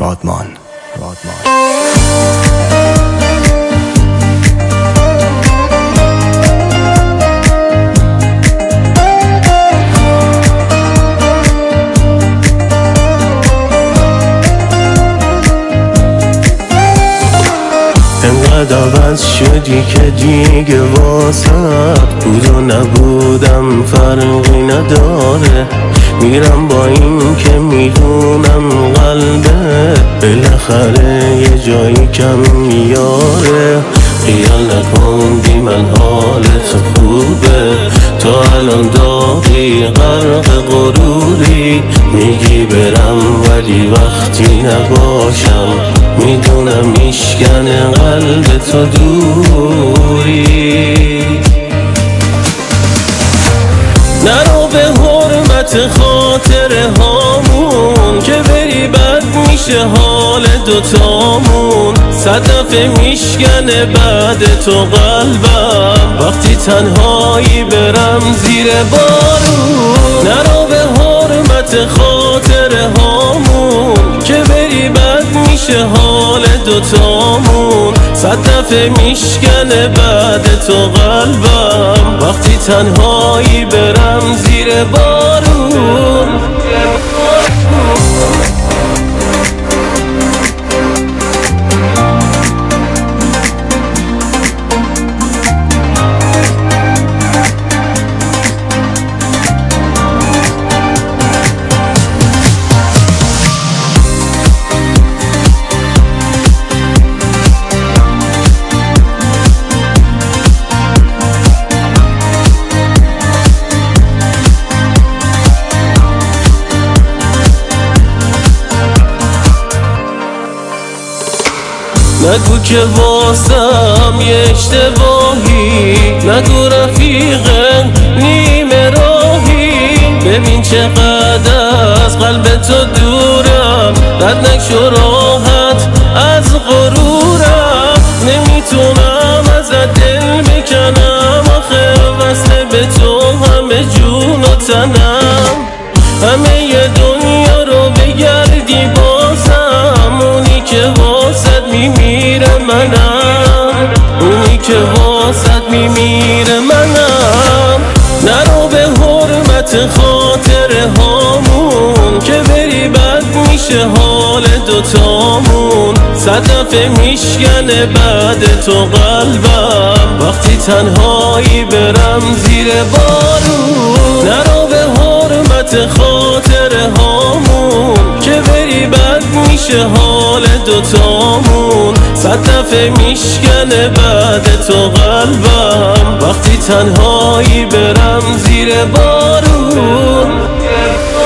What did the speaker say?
رادمان. انقدر عوض شدی که دیگه واسط بود و نبودم فرقی نداره. میرم با این که میدونم قلبه بالاخره یه جایی کم میاره. خیال نکن بی من حالت خوبه، تو الان داری غرق غروری. میگی برم ولی وقتی نباشم میدونم میشکنه قلب تو دوری. نرو به حرمت خاطره هامون که بری بد میشه حال دوتامون. 100 دفعه میشکنه بعد تو قلبم وقتی تنهایی برم زیر بارون. نرو به حرمت خاطره هامون که بری بد میشه حال دوتامون. 100 دفعه میشکنه بعد تو قلبم وقتی تنهایی برم زیر بارون. نگو که واسم یه اشتباهی، نگو رفیقم نیمه راهی. ببین چقدر از قلب تو دورم، رد نشو راحت از غرورم. نمیتونم ازت دل بکنم آخه وصله به تو همه جون و تنم. همه ی دنیا رو بگردی بازم اونی که واسد میمیره منم، اونی که واسد میمیره منم. نرو به حرمت خاطره هامون که بری بد میشه حال دوتامون. 100 دفعه میشکنه بعد تو قلبم وقتی تنهایی برم زیر بارون. نرو به حرمت خاطره هامون که بری بد میشه حال دوتامون. 100 دفعه میشکنه بعد تو قلبم وقتی تنهایی برم زیر بارون.